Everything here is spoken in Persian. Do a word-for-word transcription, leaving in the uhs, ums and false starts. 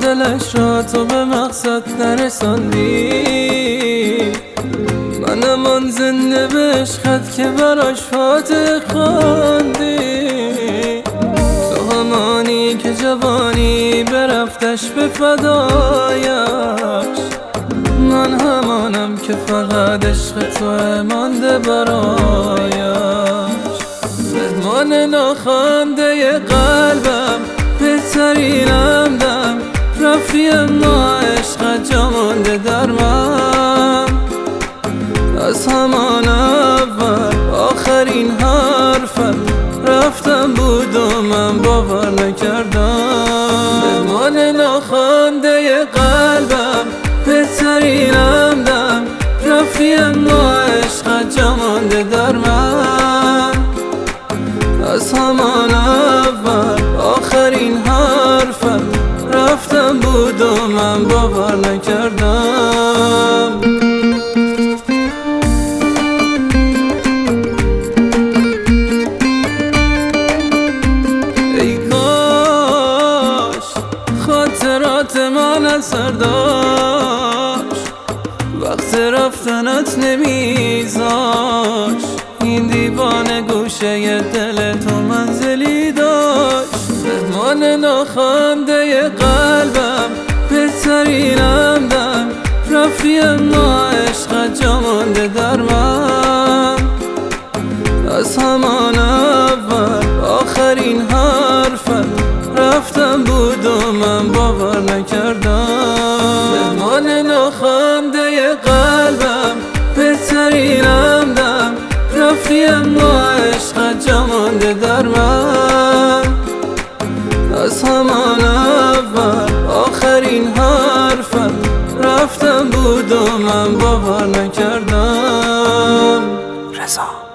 دلش را تو به مقصد نرساندی، منم آن زنده به عشقت که براش فاتح خواندی. تو همانی که جوانی برفتش به فدایش، من همانم که فقط عشق تو مانده برایش. مهمان ناخوانده قلبم، بهترینم دم، رفتی اما عشقت جا مانده در من. از همان اول آخرین حرفم رفتم بود و من باور نکردم. مهمان ناخوانده قلبم، بهترینم دم، رفتی اما عشقت جا مانده در من. از همان اول آخرین حرفم رفتم بود و من باور نکردم. ای کاش خاطرات من اثر داشت، وقت رفتنت نمیذاش، این دیوانه گوشه دل تو منزلی داشت. مهمان ناخوانده قلبم، بهترینم دم، رفتی اما عشقت جا مانده در من. از همان اول آخرین حرفم رفتم بود و من باور نکردم. مهمان ناخوانده قلبم، بهترینم دم، رفتی اما عشقت جا مانده در من. از همان اول آخرین حرفم رفتم بود و من باور نکردم. رضا